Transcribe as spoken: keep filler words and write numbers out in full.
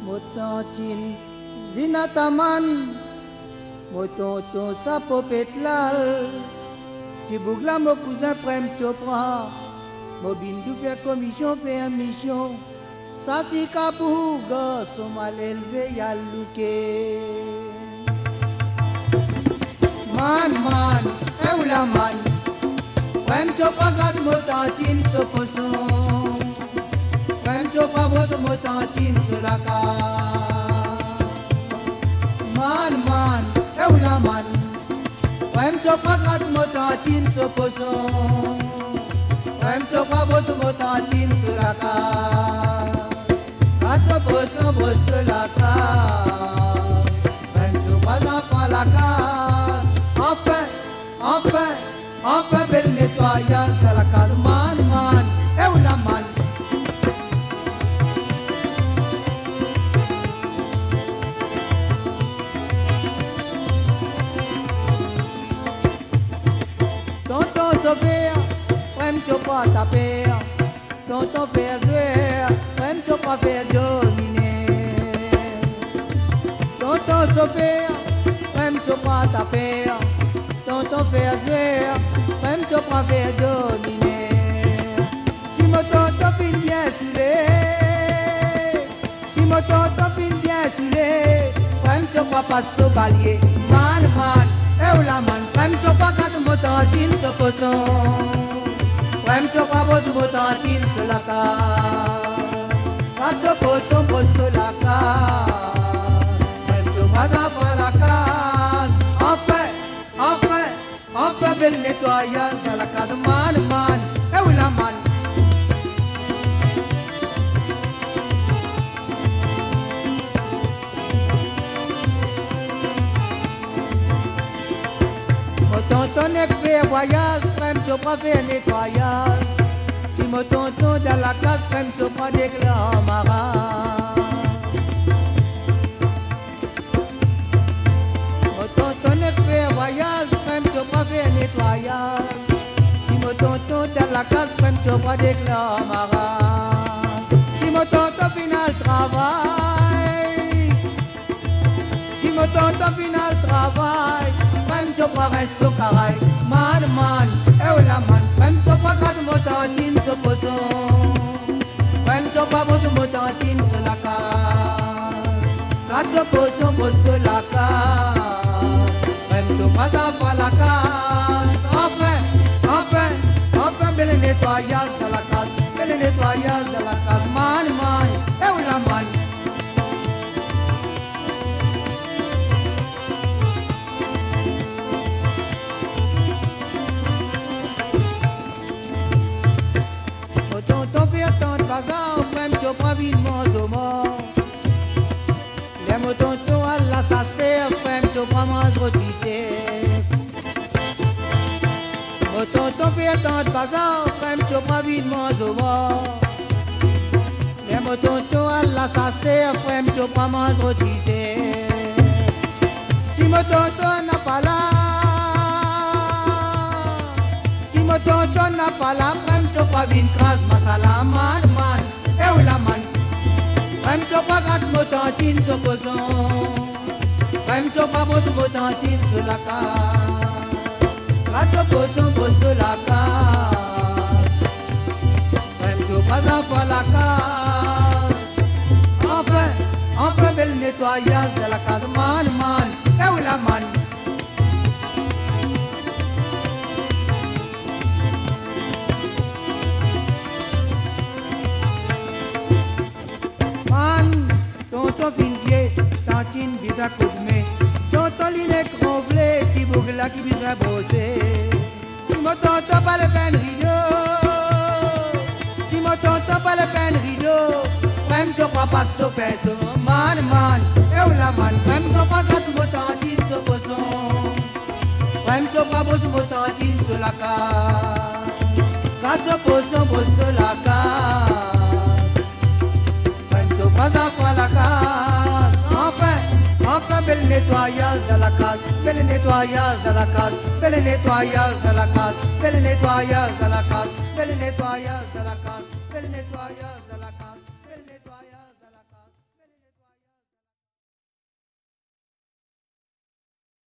Motantin zinataman Motonton sa popetlal Tibougla mon cousin prem chopra Mobindou fait commission fait mission Ça si kapouga son mal élevé yalouké Man man eula man Prem chopra gat motantin so poson Prem chopra vos motantin so la ka Man man eula man Prem chopra gat motantin so poson Prem chopra vos motantin so la ka Gat poson vos so la ka Prem chopra za la ka Enfin, enfin, enfin bel nettoyage à la case man man eula man Tonton Sofia, prem chopa taper Tonton faire jouer, prem chopa faire dominer Tonton Sofia, prem chopa taper Tonton faire jouer, prem chopa faire dominer Si mon tonton fin bien soulé Si mon tonton fin bien soulé Prem chopa passe au balier Man man, eula man Prem chopa gat motantin so poson Prem chopa vos motantin so la ka Gat so poson vos so la ka Prem chopa za pa la ka Enfin, enfin, enfin bel nettoyage dans la case man man eula man Mon tonton n'est fait voyage, prem chopa fait nettoyage Si mon tonton dans la case, prem chopa déclare marin Mon tonton n'est fait voyage, prem chopa fait nettoyage Si mon tonton dans la case, prem chopa déclare marin Si mon tonton final travail Si mon tonton final travail Prem chopa reste au carré Man man, eula man Prem chopa gat motantin so poson Prem chopa vos motantin so la ka Gat so poson vos so la ka Prem chopa za pa la ka Enfin, enfin, enfin bel nettoyage de la case Bel nettoyage de la case Man man, eula man Tonton fait tant de bazar, prem chopa vivement au mort Les mots tonton à la sacère, prem chopa mange rôtissé Mon tonton fait tant de bazar, prem chopa vivement au mort Les mots tonton à la sacère, prem chopa mange rôtissé Si mon tonton n'a pas là Si mon tonton n'a pas là, prem chopa vin kras masala man man eula man Prem chopa gat motantin so poson Prem chopa vos motantin so la ka Gat so poson vos so la ka Prem chopa za pa la ka Enfin, enfin bel nettoyage de la case man man eula man Tonton findier, tantine bisa koudme Tonton linek ronflé, ti bougla qui bisa bossé Si mon tonton pas le peine rideau Si mon tonton pas le peine rideau Prem chopa passe au peso Man man, eula man Prem chopa gat motantin so poson Prem chopa vos motantin so la ka Gat so poson vos so la ka Pas à quoi la case Enfin, enfin bel nettoyage de la case Bel nettoyage de la case Bel nettoyage de la case Bel nettoyage de la case Bel nettoyage de la case Bel nettoyage de la case